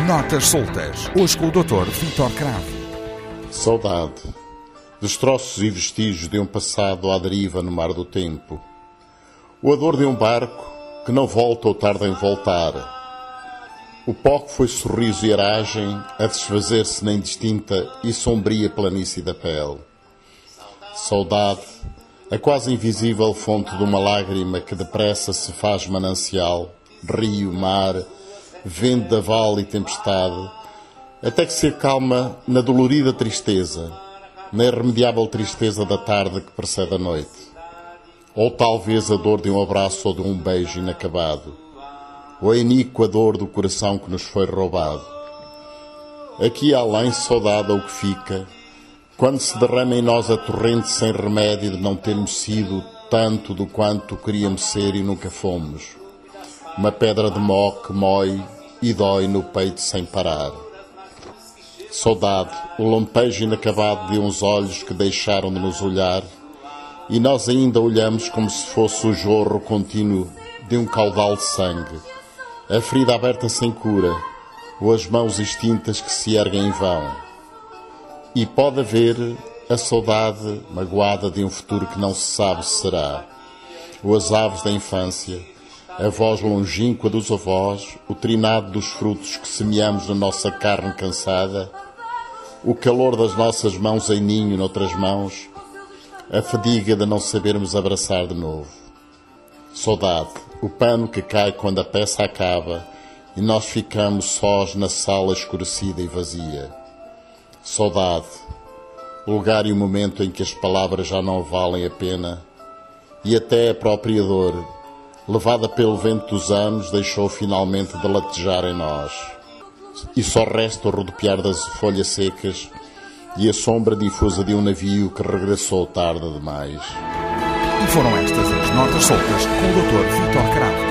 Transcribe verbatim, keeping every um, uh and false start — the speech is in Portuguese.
Notas soltas. Hoje com o doutor Vítor Cravo. Saudade. Destroços e vestígios de um passado à deriva no mar do tempo. O ador de um barco que não volta ou tarda em voltar. O pó que foi sorriso e aragem a desfazer-se na indistinta e sombria planície da pele. Saudade, a quase invisível fonte de uma lágrima que depressa se faz manancial, rio, mar, vendaval e tempestade, até que se acalma na dolorida tristeza, na irremediável tristeza da tarde que precede a noite. Ou talvez a dor de um abraço ou de um beijo inacabado, ou a iníqua dor do coração que nos foi roubado. Aqui além saudade ao que fica, quando se derrama em nós a torrente sem remédio de não termos sido tanto do quanto queríamos ser e nunca fomos. Uma pedra de mó que mói e dói no peito sem parar. Saudade, o lampejo inacabado de uns olhos que deixaram de nos olhar e nós ainda olhamos como se fosse o jorro contínuo de um caudal de sangue, a ferida aberta sem cura ou as mãos extintas que se erguem em vão. E pode haver a saudade magoada de um futuro que não se sabe se será, ou as aves da infância, a voz longínqua dos avós, o trinado dos frutos que semeamos na nossa carne cansada, o calor das nossas mãos em ninho noutras mãos, a fadiga de não sabermos abraçar de novo. Saudade, o pano que cai quando a peça acaba e nós ficamos sós na sala escurecida e vazia. Saudade, o lugar e o momento em que as palavras já não valem a pena e até a própria dor, levada pelo vento dos anos, deixou finalmente de latejar em nós. E só resta o rodopiar das folhas secas e a sombra difusa de um navio que regressou tarde demais. E foram estas as notas soltas com o doutor Vítor Cravo.